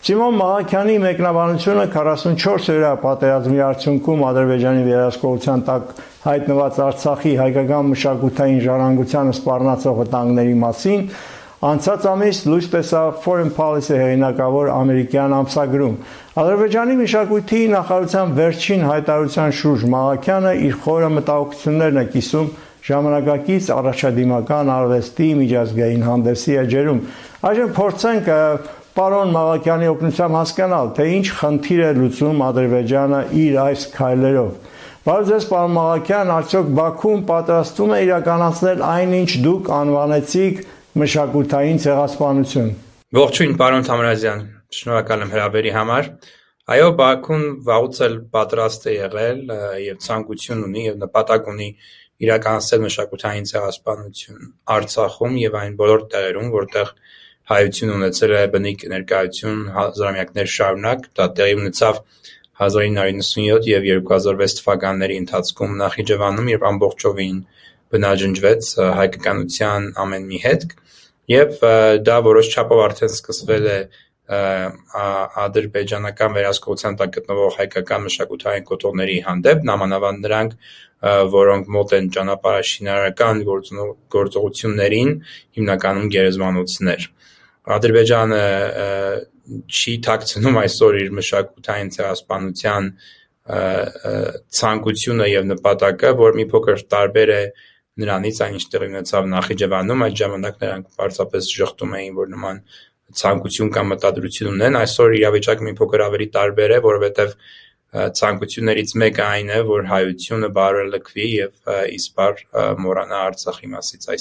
Սիմոն Մաղաքյանի մեկնաբանությունը 44-օրյա պատերազմի արդյունքում Ադրբեջանի վերահսկողության տակ հայտնված Արցախի հայկական մշակութային ժառանգությանը սպառնացող վտանգների մասին անցած ամիս լույս տեսավ Foreign Policy հեղինակավոր ամերիկյան ամսագրում։ Ադրբեջանի մշակույթի նախարարության վերջին հայտարարության շուրջ Մաղաքյանը իր խորը մտահոգություններն է կիսում ժամանակակից առաջադիմական արվեստի միջազգային հանդեսի էջերում։ Այժմ փորձենք պարոն Մաղաքյանի օգնությամբ հասկանալ, թե ինչ խնդիր է լուծում Ադրբեջանը իր այս քայլերով։ Բարև ձեզ, պարոն Մաղաքյան, արդյոք Բաքուն պատրաստվում է իրականացնել այնինչ դուք անվանեցիք մշակութային ցեղասպանություն։ Ողջույն, պարոն Թամրազյան, շնորհակալ եմ հրավերի համար։ Այո, Բաքուն վաղուց էլ պատրաստ է եղել եւ ցանկություն ունի եւ նպատակ ունի իրականացնել մշակութային ցեղասպանություն Արցախում եւ այն բոլոր տեղերում, որտեղ հայություն ունեցել է բնիկ ներկայություն հազարամյակներ շարունակ։ Դա տեղի ունեցավ 1997 եւ 2006 թվականների ընթացքում Նախիջևանում, երբ ամբողջովին բնաջնջվեց հայկականության ամեն մի հետք, եւ դա որոշ չափով արդեն սկսվել է ադրբեջանական վերահսկողության տակ գտնվող հայկական մշակութային կոթողների հանդեպ, նամանավանդ նրանք, որոնք մոտ են ճանապարհաշինարարական գործողություններին, հիմնականում գերեզմանոցներ։ Ադրբեջանը չի թաքցնում այսօր իր մշակութային ցեղասպանության ցանկությունը եւ նպատակը, որ մի փոքր տարբեր է նրանից, այն ինչ տեղի ունեցավ Նախիջևանում, այդ ժամանակ նրանք պարզապես շղթում էին, որ նման ցանկություն կամ մտադրություն ունեն։ Այսօր իրավիճակը մի փոքր ավելի տարբեր է, որովհետեւ ցանկություններից մեկը այն է, որ հայությունը բարը լքվի եւ իսպար մոռանա Արցախի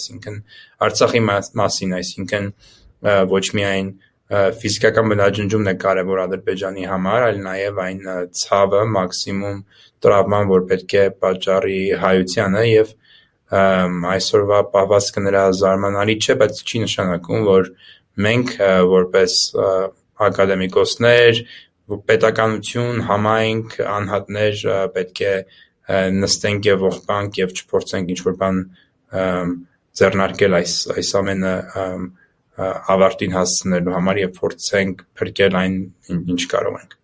մասին, այսինքն ոչ միայն ֆիզիկական բնաջնջումն է կարևոր Ադրբեջանի համար, այլ նաև այն ցավը, մաքսիմում տրավման, որ պետք է պատճառի հայությանը եւ այսօրվա պահվածքը նրա զարմանալի չէ, բայց չի նշանակում, որ մենք որպես ակադեմիկոսներ, պետականություն, համայնք, անհատներ պետք է նստենք եւ ողբանք եւ չփորձենք ինչ-որ բան ձեռնարկել այս ամենը ավարտին հասցնելու համար եւ փորձենք փրկել այն, ինչ կարող ենք։